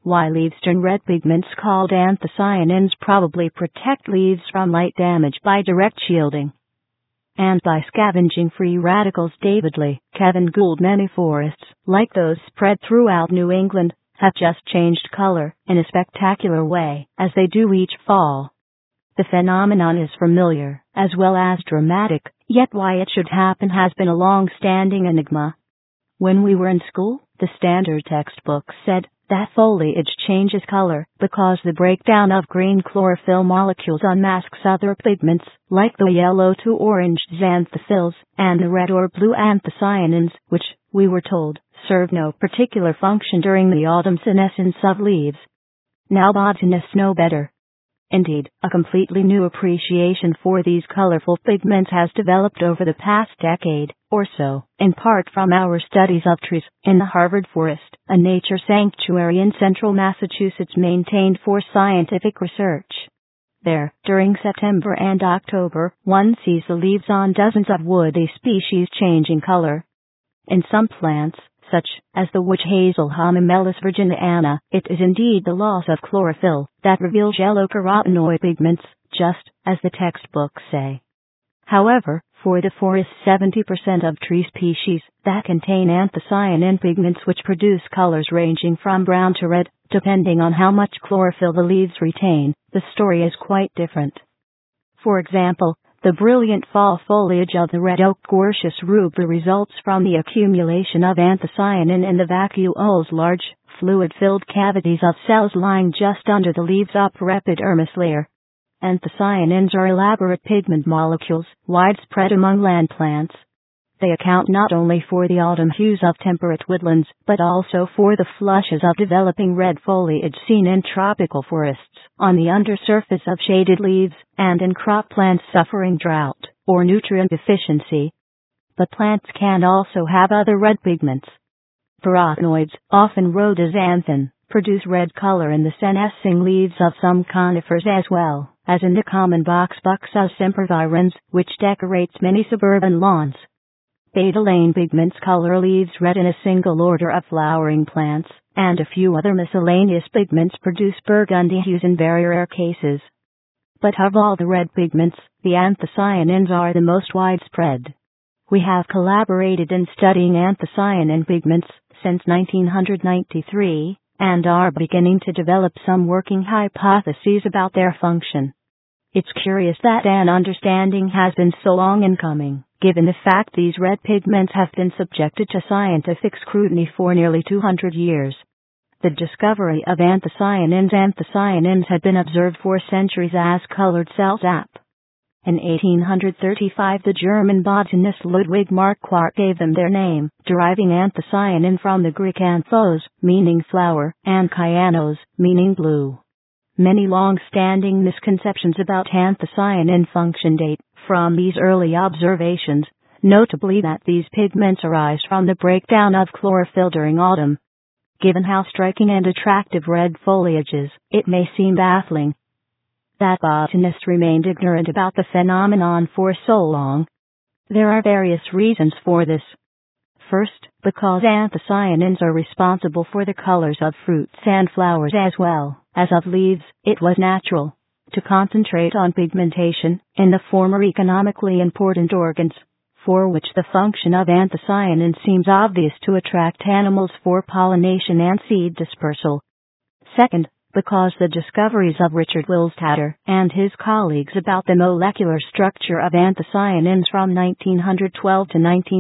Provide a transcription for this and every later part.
why leaves turn red. Pigments called anthocyanins probably protect leaves from light damage by direct shielding and by scavenging free radicals. David Lee, Kevin Gould. Many forests, like those spread throughout New England, have just changed color in a spectacular way, as they do each fall. The phenomenon is familiar, as well as dramatic, yet why it should happen has been a long-standing enigma. When we were in school, the standard textbook said that foliage changes color because the breakdown of green chlorophyll molecules unmasks other pigments, like the yellow to orange xanthophylls and the red or blue anthocyanins, which, we were told, serve no particular function during the autumn senescence of leaves. Now botanists know better. Indeed, a completely new appreciation for these colorful pigments has developed over the past decade or so, in part from our studies of trees in the Harvard Forest, a nature sanctuary in central Massachusetts maintained for scientific research. There, during September and October, one sees the leaves on dozens of woody species changing color. In some plants, such as the witch hazel Hamamelis virginiana, it is indeed the loss of chlorophyll that reveals yellow carotenoid pigments, just as the textbooks say. However, for the forest, 70% of tree species that contain anthocyanin pigments which produce colors ranging from brown to red, depending on how much chlorophyll the leaves retain, the story is quite different. For example, the brilliant fall foliage of the red oak Quercus rubra results from the accumulation of anthocyanin in the vacuoles, large, fluid-filled cavities of cells lying just under the leaves' upper epidermis layer. Anthocyanins are elaborate pigment molecules, widespread among land plants. They account not only for the autumn hues of temperate woodlands, but also for the flushes of developing red foliage seen in tropical forests, on the undersurface of shaded leaves, and in crop plants suffering drought or nutrient deficiency. But plants can also have other red pigments. Carotenoids, often rhododendron, produce red color in the senescing leaves of some conifers as well as in the common boxbucks of sempervirens, which decorates many suburban lawns. Betalain pigments color leaves red in a single order of flowering plants, and a few other miscellaneous pigments produce burgundy hues in very rare cases. But of all the red pigments, the anthocyanins are the most widespread. We have collaborated in studying anthocyanin pigments since 1993, and are beginning to develop some working hypotheses about their function. It's curious that an understanding has been so long in coming, given the fact these red pigments have been subjected to scientific scrutiny for nearly 200 years. The discovery of anthocyanins had been observed for centuries as colored cell sap. In 1835, the German botanist Ludwig Marquardt gave them their name, deriving anthocyanin from the Greek anthos, meaning flower, and kyanos, meaning blue. Many long-standing misconceptions about anthocyanin function date from these early observations, notably that these pigments arise from the breakdown of chlorophyll during autumn. Given how striking and attractive red foliage is, it may seem baffling that botanists remained ignorant about the phenomenon for so long. There are various reasons for this. First, because anthocyanins are responsible for the colors of fruits and flowers as well as of leaves, it was natural to concentrate on pigmentation in the former economically important organs, for which the function of anthocyanin seems obvious to attract animals for pollination and seed dispersal. Second, because the discoveries of Richard Willstatter and his colleagues about the molecular structure of anthocyanins from 1912 to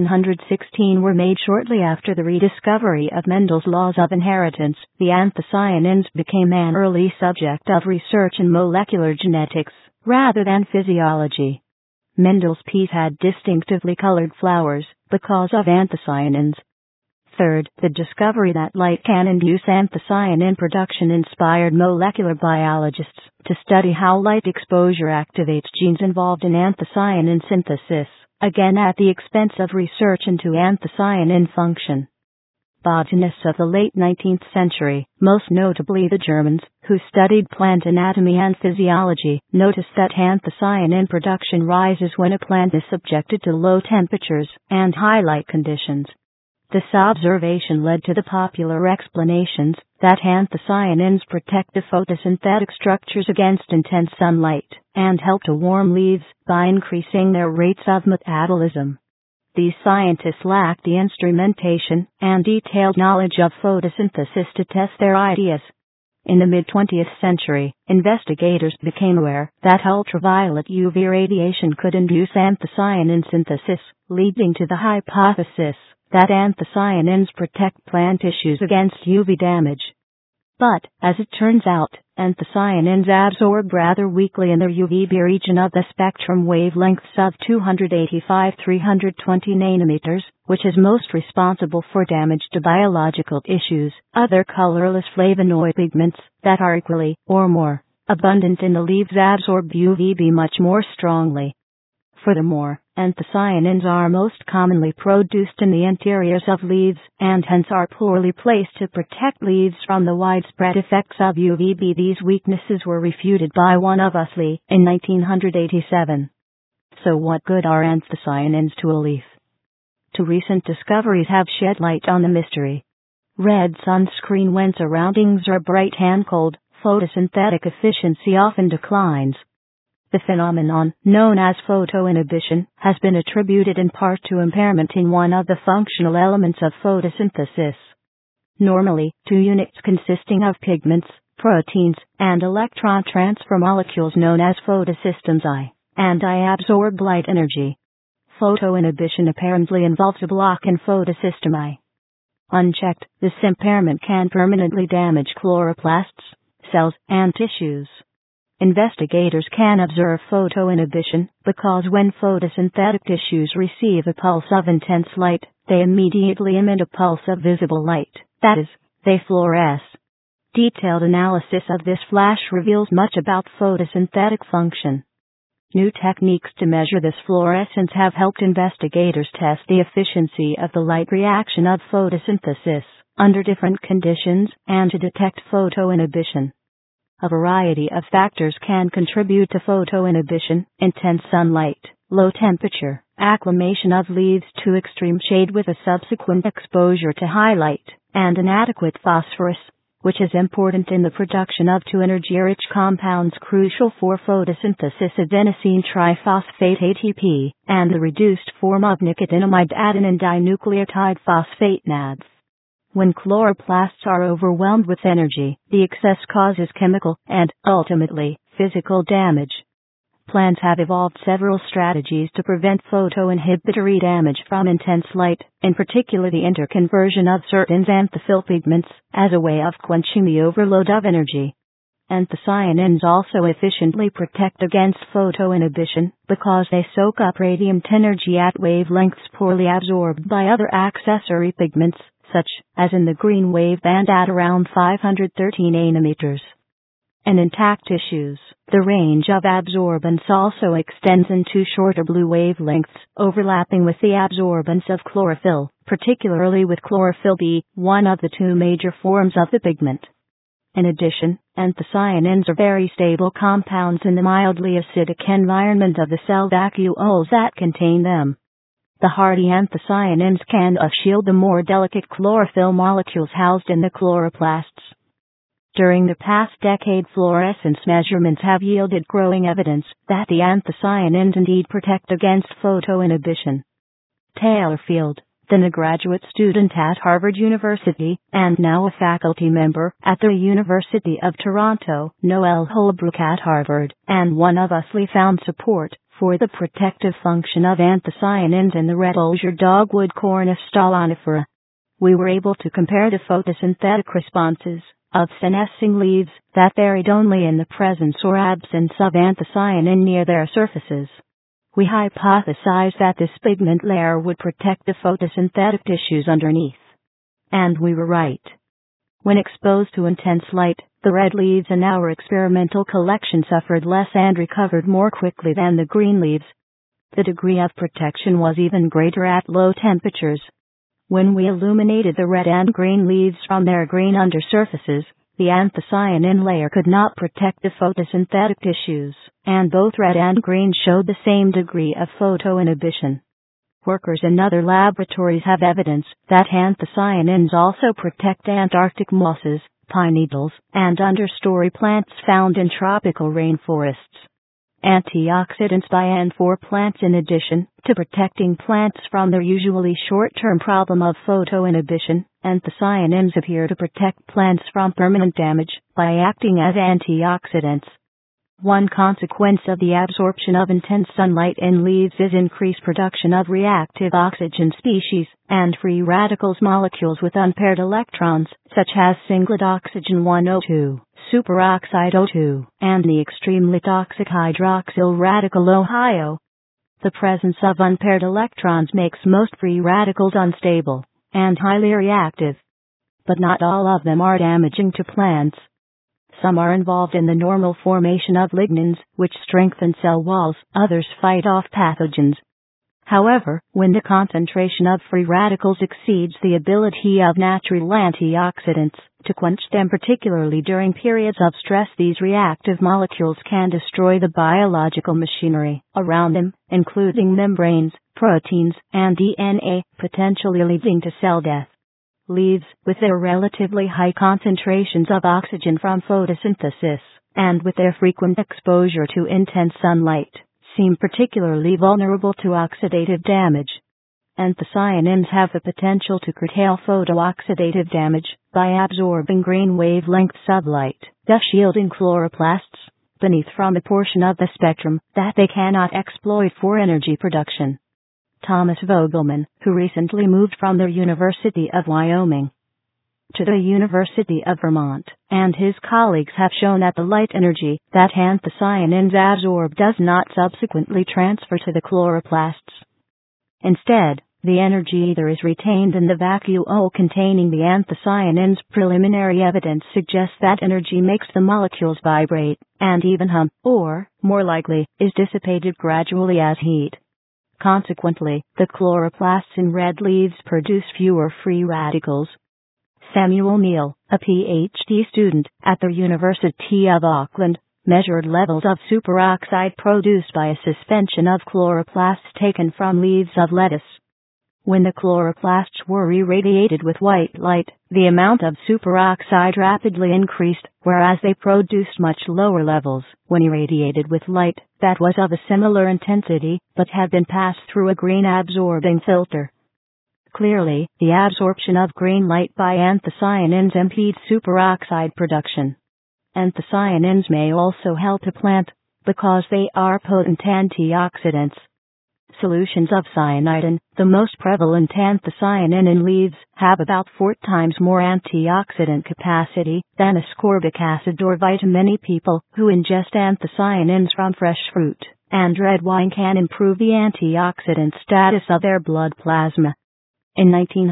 1916 were made shortly after the rediscovery of Mendel's laws of inheritance, the anthocyanins became an early subject of research in molecular genetics, rather than physiology. Mendel's peas had distinctively colored flowers because of anthocyanins. Third, the discovery that light can induce anthocyanin production inspired molecular biologists to study how light exposure activates genes involved in anthocyanin synthesis, again at the expense of research into anthocyanin function. Botanists of the late 19th century, most notably the Germans, who studied plant anatomy and physiology, noticed that anthocyanin production rises when a plant is subjected to low temperatures and high light conditions. This observation led to the popular explanations that anthocyanins protect the photosynthetic structures against intense sunlight and help to warm leaves by increasing their rates of metabolism. These scientists lacked the instrumentation and detailed knowledge of photosynthesis to test their ideas. In the mid-20th century, investigators became aware that ultraviolet UV radiation could induce anthocyanin synthesis, leading to the hypothesis that anthocyanins protect plant tissues against UV damage. But, as it turns out, anthocyanins absorb rather weakly in the UVB region of the spectrum wavelengths of 285-320 nanometers, which is most responsible for damage to biological tissues. Other colorless flavonoid pigments that are equally, or more, abundant in the leaves absorb UVB much more strongly. Furthermore, anthocyanins are most commonly produced in the interiors of leaves and hence are poorly placed to protect leaves from the widespread effects of UVB. These weaknesses were refuted by one of Usley in 1987. So what good are anthocyanins to a leaf? Two recent discoveries have shed light on the mystery. Red sunscreen when surroundings are bright and cold, photosynthetic efficiency often declines. The phenomenon, known as photoinhibition, has been attributed in part to impairment in one of the functional elements of photosynthesis. Normally, two units consisting of pigments, proteins, and electron transfer molecules known as photosystems I and I absorb light energy. Photoinhibition apparently involves a block in photosystem I. Unchecked, this impairment can permanently damage chloroplasts, cells, and tissues. Investigators can observe photoinhibition because when photosynthetic tissues receive a pulse of intense light, they immediately emit a pulse of visible light, that is, they fluoresce. Detailed analysis of this flash reveals much about photosynthetic function. New techniques to measure this fluorescence have helped investigators test the efficiency of the light reaction of photosynthesis under different conditions and to detect photoinhibition. A variety of factors can contribute to photoinhibition: intense sunlight, low temperature, acclimation of leaves to extreme shade with a subsequent exposure to high light, and inadequate phosphorus, which is important in the production of two energy-rich compounds crucial for photosynthesis: adenosine triphosphate ATP, and the reduced form of nicotinamide adenine dinucleotide phosphate NADPH. When chloroplasts are overwhelmed with energy, the excess causes chemical and, ultimately, physical damage. Plants have evolved several strategies to prevent photoinhibitory damage from intense light, in particular the interconversion of certain xanthophyll pigments, as a way of quenching the overload of energy. Anthocyanins also efficiently protect against photoinhibition because they soak up radiant energy at wavelengths poorly absorbed by other accessory pigments, such as in the green wave band at around 513 nanometers. In intact tissues, the range of absorbance also extends into shorter blue wavelengths, overlapping with the absorbance of chlorophyll, particularly with chlorophyll B, one of the two major forms of the pigment. In addition, anthocyanins are very stable compounds in the mildly acidic environment of the cell vacuoles that contain them. The hardy anthocyanins can shield the more delicate chlorophyll molecules housed in the chloroplasts. During the past decade, fluorescence measurements have yielded growing evidence that the anthocyanins indeed protect against photoinhibition. Taylor Field, then a graduate student at Harvard University and now a faculty member at the University of Toronto, Noel Holbrook at Harvard, and one of Usley found support for the protective function of anthocyanins in the red osier dogwood Cornus stolonifera. We were able to compare the photosynthetic responses of senescing leaves that varied only in the presence or absence of anthocyanin near their surfaces. We hypothesized that this pigment layer would protect the photosynthetic tissues underneath. And we were right. When exposed to intense light, the red leaves in our experimental collection suffered less and recovered more quickly than the green leaves. The degree of protection was even greater at low temperatures. When we illuminated the red and green leaves from their green undersurfaces, the anthocyanin layer could not protect the photosynthetic tissues, and both red and green showed the same degree of photoinhibition. Workers in other laboratories have evidence that anthocyanins also protect Antarctic mosses, pine needles, and understory plants found in tropical rainforests. Antioxidants by N4 plants. In addition to protecting plants from their usually short-term problem of photoinhibition, anthocyanins appear to protect plants from permanent damage by acting as antioxidants. One consequence of the absorption of intense sunlight in leaves is increased production of reactive oxygen species and free radicals molecules with unpaired electrons, such as singlet oxygen 1O2, superoxide O2, and the extremely toxic hydroxyl radical OHIO. The presence of unpaired electrons makes most free radicals unstable and highly reactive. But not all of them are damaging to plants. Some are involved in the normal formation of lignins, which strengthen cell walls. Others fight off pathogens. However, when the concentration of free radicals exceeds the ability of natural antioxidants to quench them, particularly during periods of stress, these reactive molecules can destroy the biological machinery around them, including membranes, proteins, and DNA, potentially leading to cell death. Leaves, with their relatively high concentrations of oxygen from photosynthesis, and with their frequent exposure to intense sunlight, seem particularly vulnerable to oxidative damage. Anthocyanins have the potential to curtail photooxidative damage by absorbing green wavelengths of light, thus shielding chloroplasts beneath from a portion of the spectrum that they cannot exploit for energy production. Thomas Vogelman, who recently moved from the University of Wyoming to the University of Vermont, and his colleagues have shown that the light energy that anthocyanins absorb does not subsequently transfer to the chloroplasts. Instead, the energy either is retained in the vacuole containing the anthocyanins. Preliminary evidence suggests that energy makes the molecules vibrate and even hum, or, more likely, is dissipated gradually as heat. Consequently, the chloroplasts in red leaves produce fewer free radicals. Samuel Neal, a PhD student at the University of Auckland, measured levels of superoxide produced by a suspension of chloroplasts taken from leaves of lettuce. When the chloroplasts were irradiated with white light, the amount of superoxide rapidly increased, whereas they produced much lower levels when irradiated with light that was of a similar intensity but had been passed through a green absorbing filter. Clearly, the absorption of green light by anthocyanins impedes superoxide production. Anthocyanins may also help a plant because they are potent antioxidants. Solutions of cyanidin, the most prevalent anthocyanin in leaves, have about 4 times more antioxidant capacity than ascorbic acid or vitamin E. People who ingest anthocyanins from fresh fruit and red wine can improve the antioxidant status of their blood plasma. In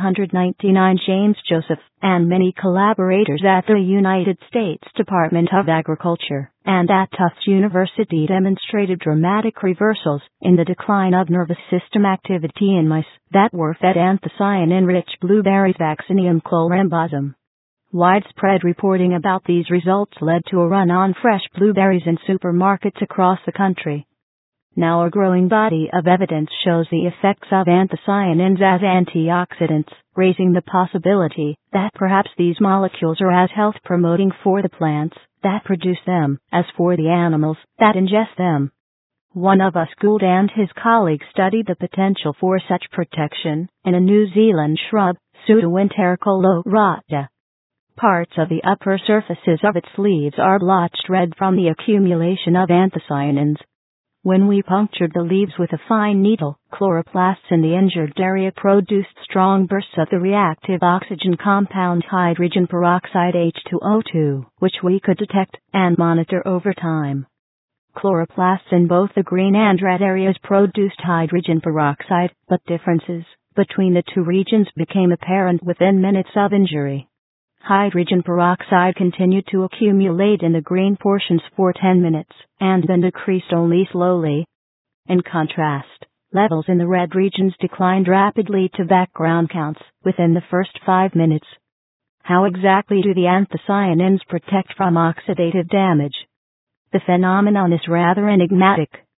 1999, James Joseph and many collaborators at the United States Department of Agriculture and at Tufts University demonstrated dramatic reversals in the decline of nervous system activity in mice that were fed anthocyanin-rich blueberries Vaccinium chlorambosum. Widespread reporting about these results led to a run on fresh blueberries in supermarkets across the country. Now a growing body of evidence shows the effects of anthocyanins as antioxidants, raising the possibility that perhaps these molecules are as health-promoting for the plants that produce them as for the animals that ingest them. One of us, Gould, and his colleagues studied the potential for such protection in a New Zealand shrub, Pseudoenterica lorata. Parts of the upper surfaces of its leaves are blotched red from the accumulation of anthocyanins. When we punctured the leaves with a fine needle, chloroplasts in the injured area produced strong bursts of the reactive oxygen compound hydrogen peroxide H2O2, which we could detect and monitor over time. Chloroplasts in both the green and red areas produced hydrogen peroxide, but differences between the two regions became apparent within minutes of injury. Hydrogen peroxide continued to accumulate in the green portions for 10 minutes, and then decreased only slowly. In contrast, levels in the red regions declined rapidly to background counts within the first 5 minutes. How exactly do the anthocyanins protect from oxidative damage? The phenomenon is rather enigmatic.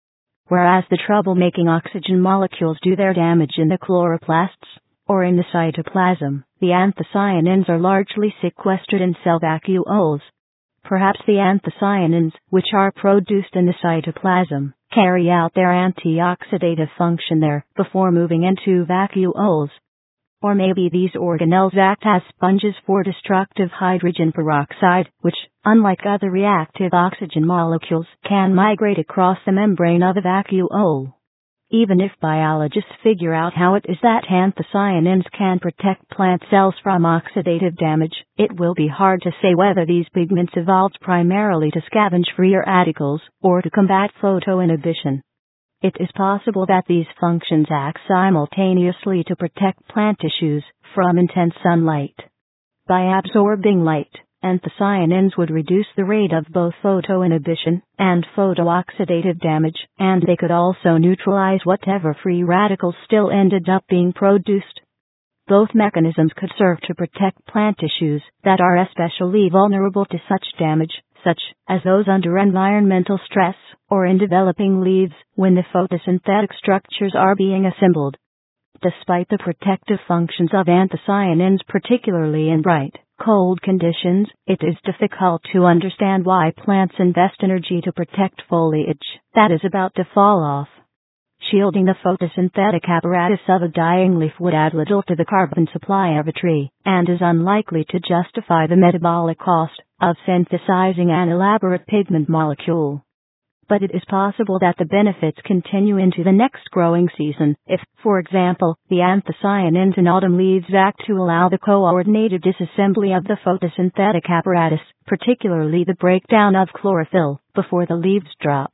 whereas the troublemaking oxygen molecules do their damage in the chloroplasts, or in the cytoplasm. The anthocyanins are largely sequestered in cell vacuoles. Perhaps the anthocyanins, which are produced in the cytoplasm, carry out their antioxidative function there before moving into vacuoles. Or maybe these organelles act as sponges for destructive hydrogen peroxide, which, unlike other reactive oxygen molecules, can migrate across the membrane of a vacuole. Even if biologists figure out how it is that anthocyanins can protect plant cells from oxidative damage, it will be hard to say whether these pigments evolved primarily to scavenge free radicals or to combat photoinhibition. It is possible that these functions act simultaneously to protect plant tissues from intense sunlight. By absorbing light, anthocyanins would reduce the rate of both photoinhibition and photooxidative damage, and they could also neutralize whatever free radicals still ended up being produced. Both mechanisms could serve to protect plant tissues that are especially vulnerable to such damage, such as those under environmental stress, or in developing leaves when the photosynthetic structures are being assembled. Despite the protective functions of anthocyanins, particularly in bright, cold conditions, it is difficult to understand why plants invest energy to protect foliage that is about to fall off. Shielding the photosynthetic apparatus of a dying leaf would add little to the carbon supply of a tree, and is unlikely to justify the metabolic cost of synthesizing an elaborate pigment molecule. But it is possible that the benefits continue into the next growing season if, for example, the anthocyanins in autumn leaves act to allow the coordinated disassembly of the photosynthetic apparatus, particularly the breakdown of chlorophyll, before the leaves drop.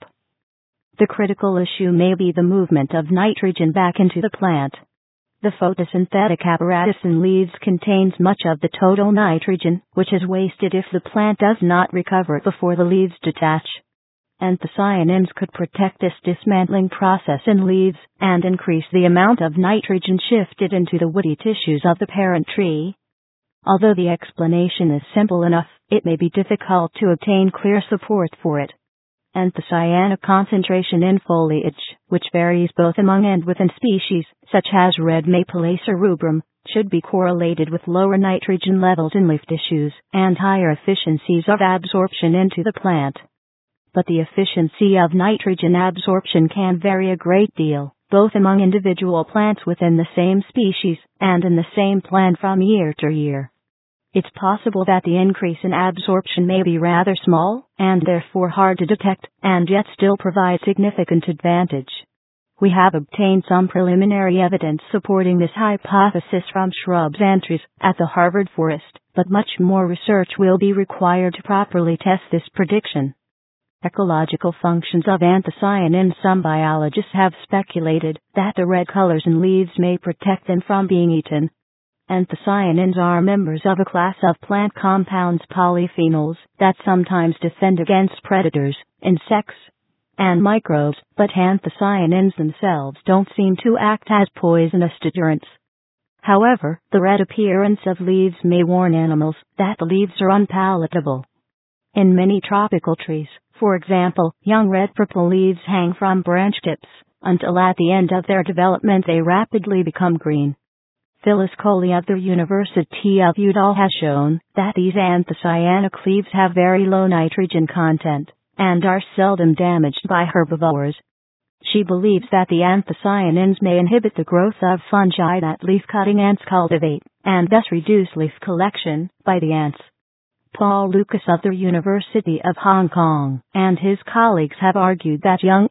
The critical issue may be the movement of nitrogen back into the plant. The photosynthetic apparatus in leaves contains much of the total nitrogen, which is wasted if the plant does not recover it before the leaves detach. Anthocyanins could protect this dismantling process in leaves and increase the amount of nitrogen shifted into the woody tissues of the parent tree. Although the explanation is simple enough, it may be difficult to obtain clear support for it. Anthocyanate concentration in foliage, which varies both among and within species, such as red Mapillacer rubrum, should be correlated with lower nitrogen levels in leaf tissues and higher efficiencies of absorption into the plant. But the efficiency of nitrogen absorption can vary a great deal, both among individual plants within the same species and in the same plant from year to year. It's possible that the increase in absorption may be rather small, and therefore hard to detect, and yet still provide significant advantage. We have obtained some preliminary evidence supporting this hypothesis from shrubs and trees at the Harvard Forest, but much more research will be required to properly test this prediction. Ecological functions of anthocyanins. Some biologists have speculated that the red colors in leaves may protect them from being eaten. Anthocyanins are members of a class of plant compounds, polyphenols, that sometimes defend against predators, insects, and microbes, but anthocyanins themselves don't seem to act as poisonous deterrents. However, the red appearance of leaves may warn animals that the leaves are unpalatable. In many tropical trees, for example, young red-purple leaves hang from branch tips, until at the end of their development they rapidly become green. Phyllis Coley of the University of Utah has shown that these anthocyaninic leaves have very low nitrogen content and are seldom damaged by herbivores. She believes that the anthocyanins may inhibit the growth of fungi that leaf-cutting ants cultivate, and thus reduce leaf collection by the ants. Paul Lucas of the University of Hong Kong and his colleagues have argued that young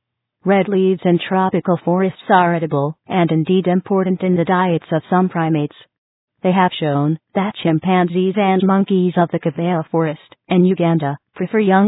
red leaves in tropical forests are edible, and indeed important in the diets of some primates. They have shown that chimpanzees and monkeys of the Kavea forest in Uganda prefer young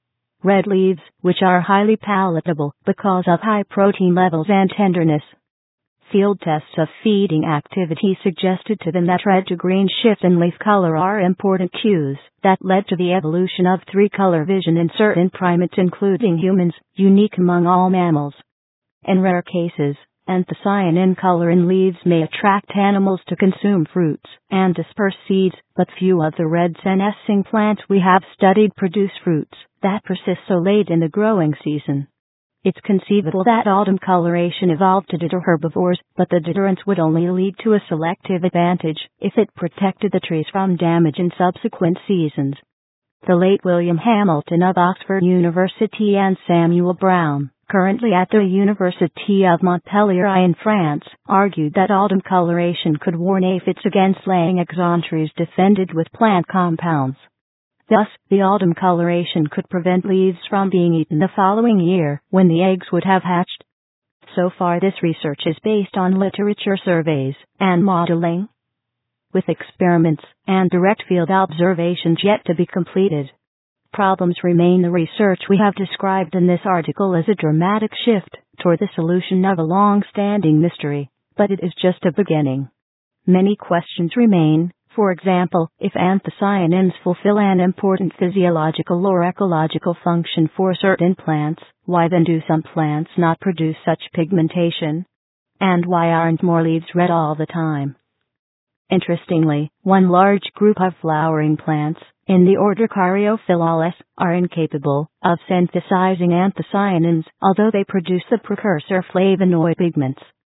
red leaves, which are highly palatable because of high protein levels and tenderness. Field tests of feeding activity suggested to them that red to green shifts in leaf color are important cues that led to the evolution of three-color vision in certain primates, including humans, unique among all mammals. In rare cases, anthocyanin color in leaves may attract animals to consume fruits and disperse seeds, but few of the red senescing plants we have studied produce fruits that persist so late in the growing season. It's conceivable that autumn coloration evolved to deter herbivores, but the deterrence would only lead to a selective advantage if it protected the trees from damage in subsequent seasons. The late William Hamilton of Oxford University and Samuel Brown, currently at the University of Montpellier in France, argued that autumn coloration could warn aphids against laying eggs on trees defended with plant compounds. Thus, the autumn coloration could prevent leaves from being eaten the following year, when the eggs would have hatched. So far, this research is based on literature surveys and modeling, with experiments and direct field observations yet to be completed. Problems remain. The research we have described in this article is a dramatic shift toward the solution of a long-standing mystery, but it is just a beginning. Many questions remain. For example, if anthocyanins fulfill an important physiological or ecological function for certain plants, why then do some plants not produce such pigmentation? And why aren't more leaves red all the time? Interestingly, one large group of flowering plants, in the order Caryophyllales, are incapable of synthesizing anthocyanins, although they produce the precursor flavonoid pigments.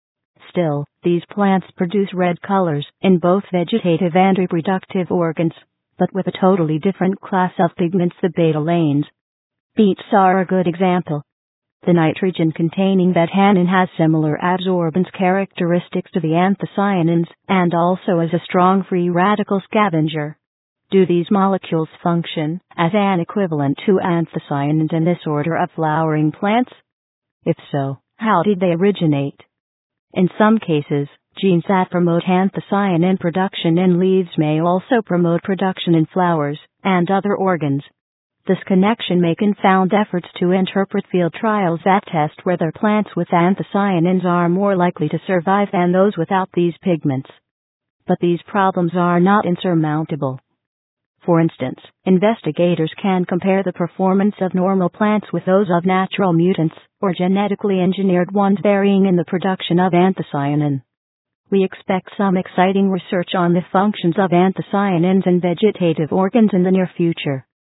Still, these plants produce red colors in both vegetative and reproductive organs, but with a totally different class of pigments, the betalains. Beets are a good example. The nitrogen-containing betanin has similar adsorbance characteristics to the anthocyanins, and also is a strong free radical scavenger. Do these molecules function as an equivalent to anthocyanins in this order of flowering plants? If so, how did they originate? In some cases, genes that promote anthocyanin production in leaves may also promote production in flowers and other organs. This connection may confound efforts to interpret field trials that test whether plants with anthocyanins are more likely to survive than those without these pigments. But these problems are not insurmountable. For instance, investigators can compare the performance of normal plants with those of natural mutants, or genetically engineered ones varying in the production of anthocyanin. We expect some exciting research on the functions of anthocyanins in vegetative organs in the near future.